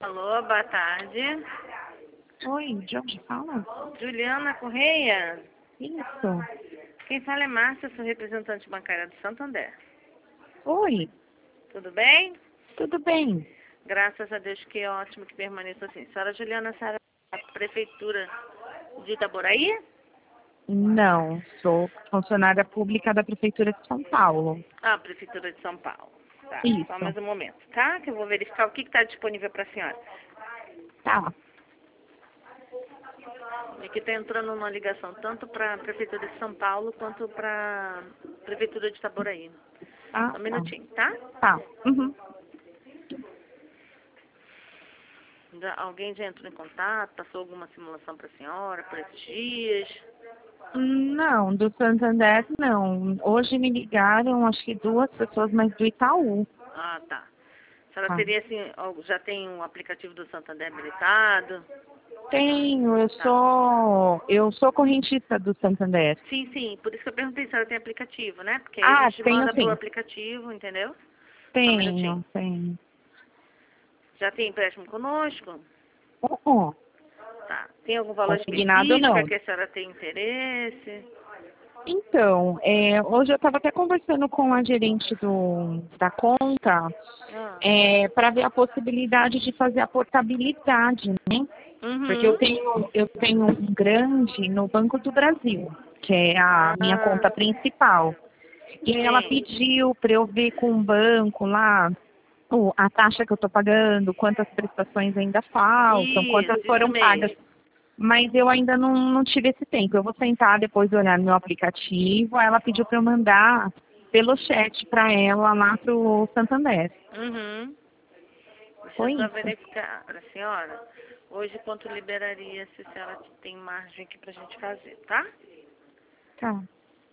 Alô, boa tarde. Oi, de onde fala? Juliana Correia. Isso. Quem fala é Márcia, sou representante bancária do Santander. Oi, Tudo bem? tudo bem? Graças a Deus, que é ótimo que permaneça assim. Senhora Juliana, senhora é da Prefeitura de Itaboraí? Não, sou funcionária pública da Prefeitura de São Paulo. Ah, Prefeitura de São Paulo. Tá, só Isso. mais um momento, tá? Que eu vou verificar o que está disponível para a senhora. Tá. E que está entrando uma ligação tanto para a Prefeitura de São Paulo quanto para a Prefeitura de Itaboraí. Ah, Só um tá. minutinho, tá? Tá. Uhum. Alguém já entrou em contato, passou alguma simulação para a senhora por esses dias? Não, do Santander não. Hoje me ligaram, acho que 2 pessoas, mas do Itaú. Ah, tá. A senhora Tá. teria, assim, já tem um aplicativo do Santander habilitado? Tenho, Tá. eu sou correntista do Santander. Sim, sim, por isso que eu perguntei se a senhora tem aplicativo, né? Porque aí a Ah, gente tenho manda pro sim. aplicativo, entendeu? Só um minutinho. Tenho. Já tem empréstimo conosco? Oh, Tá. Tem algum valor consignado específico não. que a senhora tem interesse? Então, hoje eu estava até conversando com a gerente da conta Ah. para ver a possibilidade de fazer a portabilidade, né? Porque Uhum. eu tenho um grande no Banco do Brasil, que é a minha Ah, conta principal. E aí ela sim. pediu para eu ver com o banco lá a taxa que eu estou pagando, quantas prestações ainda faltam, quantas Isso foram pagas. mesmo. Mas eu ainda não tive esse tempo. Eu vou sentar depois olhar no meu aplicativo. Aí ela pediu para eu mandar pelo chat para ela lá pro Santander. Uhum. Deixa eu Foi só isso. verificar para a senhora. Hoje, quanto liberaria se a senhora tem margem aqui pra gente fazer, tá? Tá.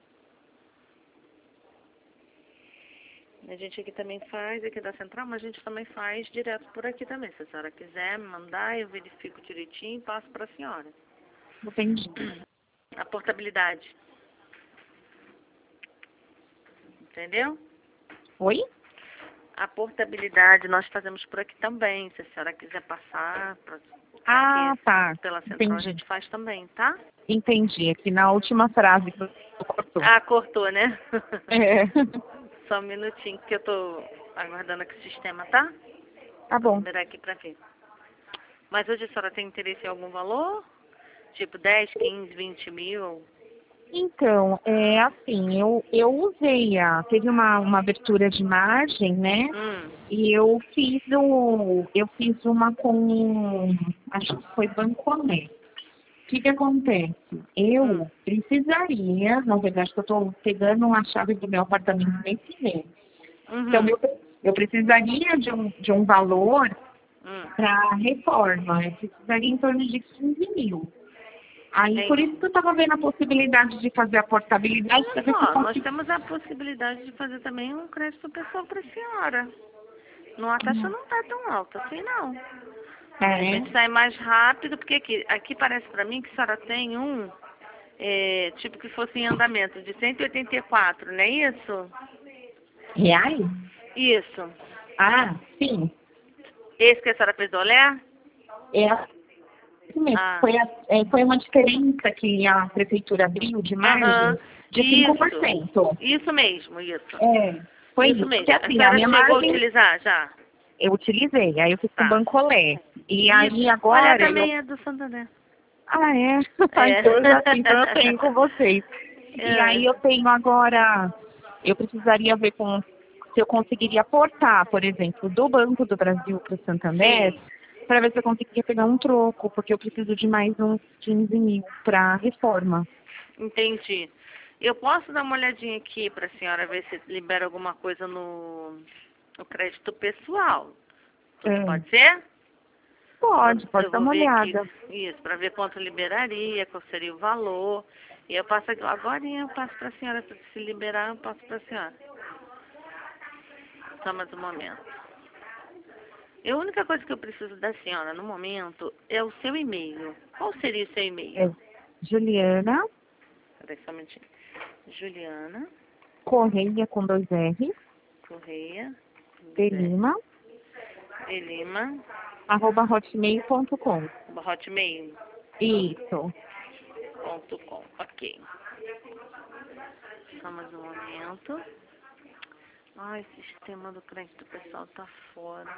A gente aqui também faz, aqui da Central, mas a gente também faz direto por aqui também. Se a senhora quiser me mandar, eu verifico direitinho e passo para a senhora. Entendi. A portabilidade, entendeu? Oi? A portabilidade nós fazemos por aqui também. Se a senhora quiser passar Ah, aqui tá. pela Central, a Entendi. gente faz também, tá? Entendi. Aqui na última frase que você cortou. Ah, cortou, né? É. Só um minutinho que eu tô aguardando aqui o sistema, tá? Tá Vou bom. liberar aqui pra ver. Mas hoje a senhora tem interesse em algum valor? Tipo 10, 15, 20 mil? Então, é assim, eu usei teve uma abertura de margem, né? Hum, E eu fiz uma com, acho que foi Banconé. O que acontece? hum. Eu precisaria, na verdade, que eu estou pegando a chave do meu apartamento nesse mês. Então, Uhum. eu precisaria de um valor Hum. para reforma. Eu precisaria em torno de 15 mil. Aí, por Entendi. isso que eu estava vendo a possibilidade de fazer a portabilidade Olha para ver se eu só, nós consigo. temos a possibilidade de fazer também um crédito pessoal para a senhora. Não, a taxa não tá tão alta assim, não. De É, repente sai mais rápido, porque aqui parece para mim que a senhora tem tipo que fosse em andamento, de 184, não é isso? reais? Isso. Ah, sim. Esse que a senhora fez do olhar? É assim mesmo. Ah, Foi uma diferença que a prefeitura abriu de aham. margem de Isso. 5%. Isso mesmo, isso. É, foi Isso isso. Porque mesmo. A assim, a senhora minha chegou a margem utilizar já? eu utilizei, aí eu fiz com o Tá. Bancolé. E Isso. aí Olha, agora eu. também é do Santander. Ah, é? É. Então eu tenho com vocês. E É. aí eu tenho agora. Eu precisaria ver se eu conseguiria aportar, por exemplo, do Banco do Brasil para o Santander, Sim, para ver se eu conseguiria pegar um troco, porque eu preciso de mais uns 15 mil para reforma. entendi. Eu posso dar uma olhadinha aqui para a senhora ver se libera alguma coisa no crédito pessoal. É. Pode ser? Pode Eu dar vou uma ver aqui olhada. isso, para ver quanto liberaria, qual seria o valor. E eu passo agora eu passo para a senhora, se liberar, eu passo para a senhora. Só mais um momento. E a única coisa que eu preciso da senhora no momento é o seu e-mail. Qual seria o seu e-mail? É Juliana Peraí só um minutinho. Juliana Correia com 2 R, Correia de Zé Lima, de Lima hotmail.com. Hotmail.com. Isso. Ok. Só mais um momento. Ai, esse sistema do crédito pessoal tá fora.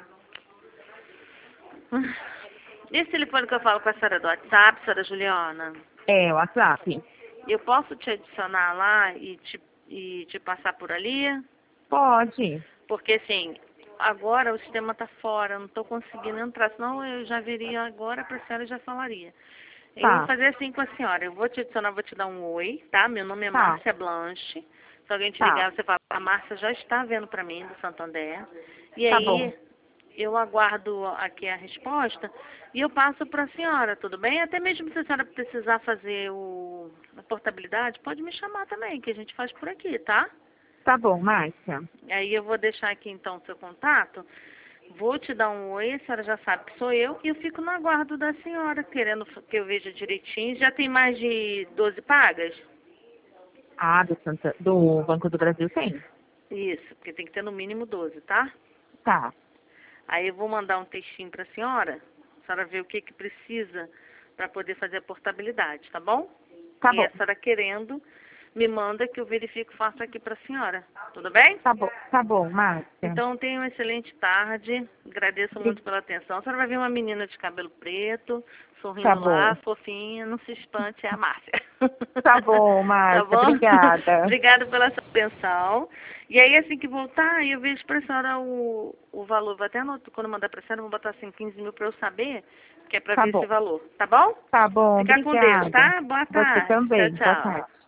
Esse telefone que eu falo com a senhora do WhatsApp, senhora Juliana, É, o WhatsApp. eu posso te adicionar lá e te passar por ali? Pode. Porque assim, agora o sistema tá fora, eu não tô conseguindo entrar, senão eu já viria agora pra senhora e já falaria. Eu vou Tá, fazer assim com a senhora, eu vou te adicionar, vou te dar um oi, tá? Meu nome é tá, Márcia Blanche. Se alguém te tá. ligar, você fala, a Márcia já está vendo pra mim, do Santander. E Tá bom. aí, eu aguardo aqui a resposta e eu passo para a senhora, tudo bem? Até mesmo se a senhora precisar fazer a portabilidade, pode me chamar também, que a gente faz por aqui, tá? Tá bom, Márcia. Aí eu vou deixar aqui então o seu contato, vou te dar um oi, a senhora já sabe que sou eu, e eu fico no aguardo da senhora, querendo que eu veja direitinho. Já tem mais de 12 pagas? Ah, do Banco do Brasil tem. Isso, porque tem que ter no mínimo 12, tá? Tá, Aí eu vou mandar um textinho para a senhora ver o que que precisa para poder fazer a portabilidade, tá bom? tá E bom. a senhora querendo, me manda que eu verifico e faço aqui para a senhora, tudo bem? Tá bom, Márcia. Então tenha uma excelente tarde, agradeço muito pela atenção. A senhora vai ver uma menina de cabelo preto, Tá sorrindo bom. lá, fofinha, não se espante, é a Márcia. Tá bom, Tá Márcia. bom? Obrigada. Obrigada pela sua atenção. E aí, assim que voltar, eu vejo pra senhora o valor. Vou até anotar, quando eu mandar pra senhora, eu vou botar assim 15 mil pra eu saber, que é pra Tá ver esse bom. valor. Tá bom? Tá bom, Fica com Deus, obrigada. tá? Boa Você tarde. Tchau, também. Boa tchau. tarde.